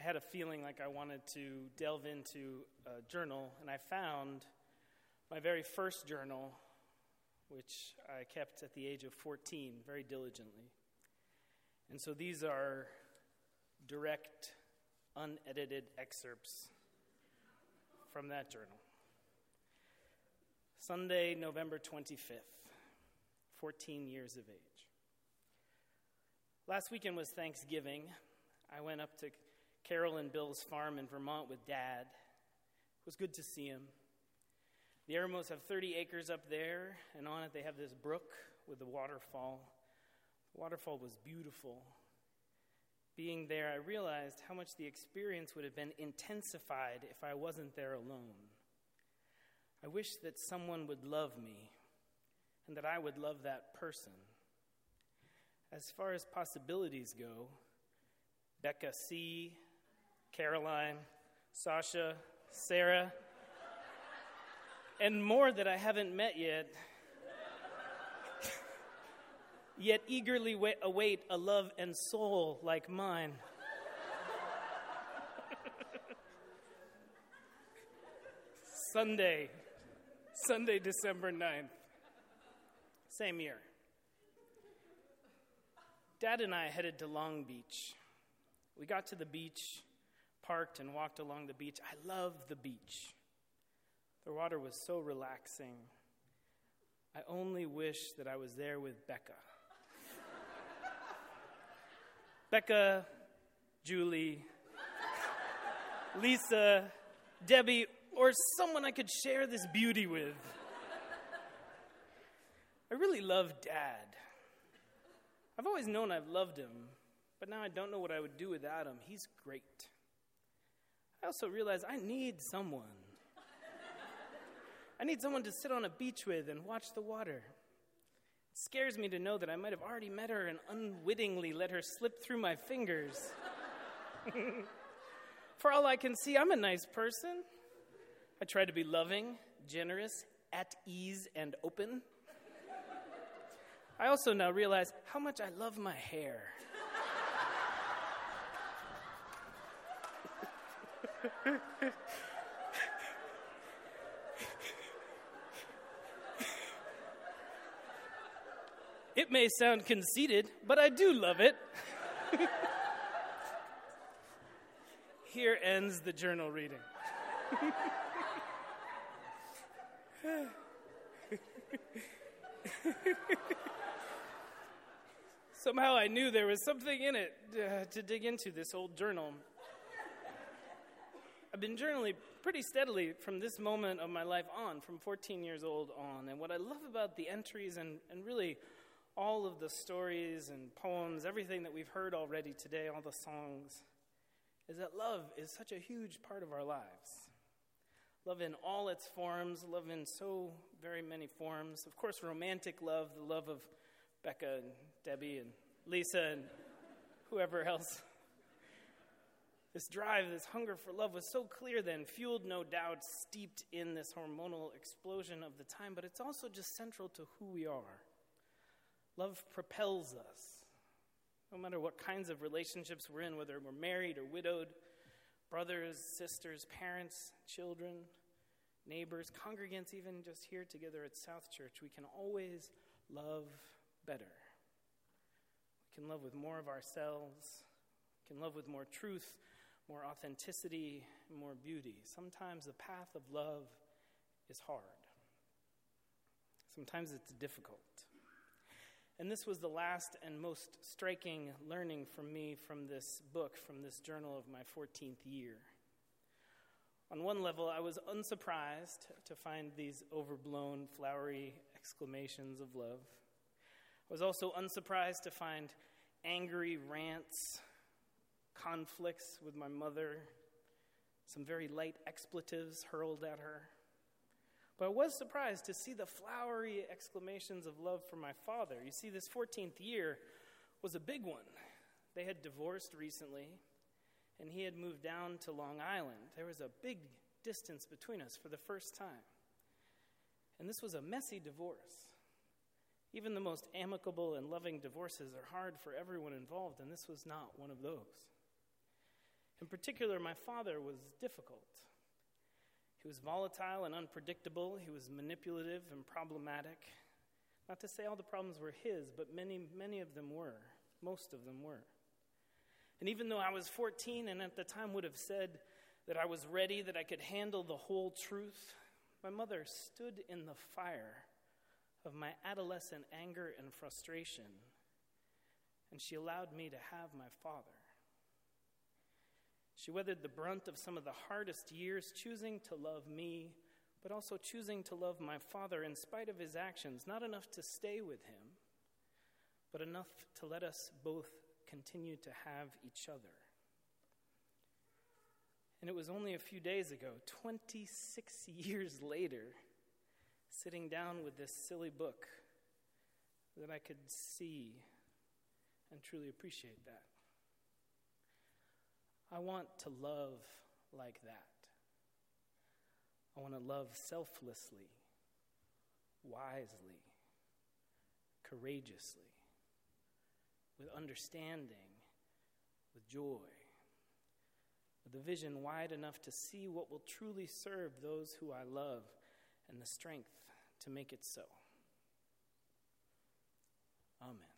had a feeling like I wanted to delve into a journal, and I found my very first journal, which I kept at the age of 14 very diligently. And so these are direct, unedited excerpts from that journal. Sunday, November 25th, 14 years of age. Last weekend was Thanksgiving. I went up to Carol and Bill's farm in Vermont with Dad. It was good to see him. The Eremos have 30 acres up there, and on it they have this brook with a waterfall. The waterfall was beautiful. Being there, I realized how much the experience would have been intensified if I wasn't there alone. I wish that someone would love me and that I would love that person. As far as possibilities go, Becca C., Caroline, Sasha, Sarah, and more that I haven't met yet eagerly await a love and soul like mine. Sunday, December 9th, same year. Dad and I headed to Long Beach. We got to the beach, parked, and walked along the beach. I love the beach. The water was so relaxing. I only wish that I was there with Becca. Becca, Julie, Lisa, Debbie, or someone I could share this beauty with. I really love Dad. I've always known I've loved him, but now I don't know what I would do without him. He's great. I also realize I need someone. I need someone to sit on a beach with and watch the water. It scares me to know that I might have already met her and unwittingly let her slip through my fingers. For all I can see, I'm a nice person. I try to be loving, generous, at ease, and open. I also now realize how much I love my hair. It may sound conceited, but I do love it. Here ends the journal reading. Somehow I knew there was something in it to dig into, this old journal. I've been journaling pretty steadily from this moment of my life on, from 14 years old on. And what I love about the entries and really all of the stories and poems, everything that we've heard already today, all the songs, is that love is such a huge part of our lives. Love in all its forms, love in so very many forms. Of course, romantic love, the love of Becca and Debbie and Lisa and whoever else. This drive, this hunger for love was so clear then, fueled no doubt, steeped in this hormonal explosion of the time, but it's also just central to who we are. Love propels us. No matter what kinds of relationships we're in, whether we're married or widowed, brothers, sisters, parents, children, neighbors, congregants, even just here together at South Church, we can always love better. We can love with more of ourselves. We can love with more truth, more authenticity, and more beauty. Sometimes the path of love is hard. Sometimes it's difficult. And this was the last and most striking learning from me from this book, from this journal of my 14th year. On one level, I was unsurprised to find these overblown, flowery exclamations of love. I was also unsurprised to find angry rants, conflicts with my mother, some very light expletives hurled at her. But I was surprised to see the flowery exclamations of love for my father. You see, this 14th year was a big one. They had divorced recently, and he had moved down to Long Island. There was a big distance between us for the first time. And this was a messy divorce. Even the most amicable and loving divorces are hard for everyone involved, and this was not one of those. In particular, my father was difficult. He was volatile and unpredictable. He was manipulative and problematic. Not to say all the problems were his, but many of them were. Most of them were. And even though I was 14 and at the time would have said that I was ready, that I could handle the whole truth, my mother stood in the fire of my adolescent anger and frustration, and she allowed me to have my father. She weathered the brunt of some of the hardest years, choosing to love me, but also choosing to love my father in spite of his actions, not enough to stay with him, but enough to let us both continue to have each other. And it was only a few days ago, 26 years later, sitting down with this silly book, that I could see and truly appreciate that. I want to love like that. I want to love selflessly, wisely, courageously, with understanding, with joy, with a vision wide enough to see what will truly serve those who I love and the strength to make it so. Amen.